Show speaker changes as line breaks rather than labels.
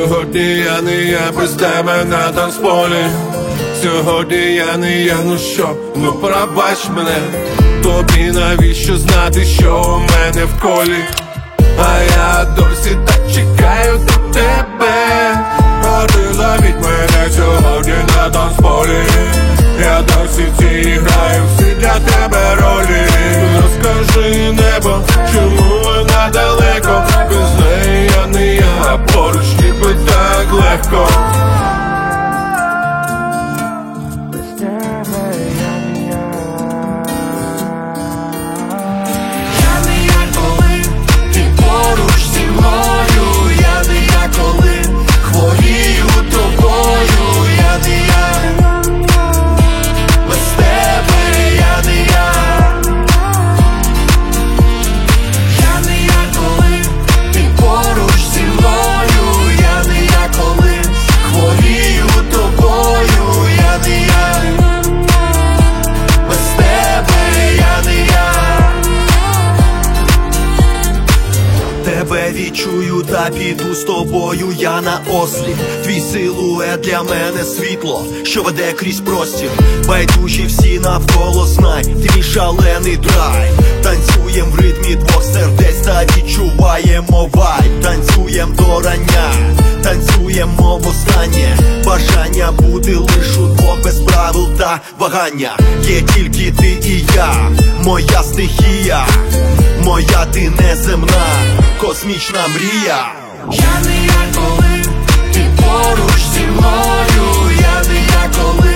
Сьогодні я не я без тебе на танцполі. Сьогодні я не я, ну що, ну пробач мене. Тобі навіщо знати, що у мене в колі? А я досі так чекаю до тебе. А ти зовіть мене сьогодні на танцполі. Я досі ці граю всі для тебе ролі. Розкажи, небо, чому вона далеко? Без неї я не я, а поруч ніби так легко.
Тебе відчую та піду з тобою я на осліп. Твій силует для мене світло, що веде крізь простір. Байдужі всі навколо, знай, ти мій шалений драйв. Танцюєм в ритмі двох сердець та відчуваємо вайб. Танцюєм до рання, танцюємо востаннє. Бажання бути лиш у двох без правил та вагання. Є тільки ти і я, моя стихія. Моя ти неземна, космічна мрія.
Я не я, коли ти поруч зі мною. Я не я, коли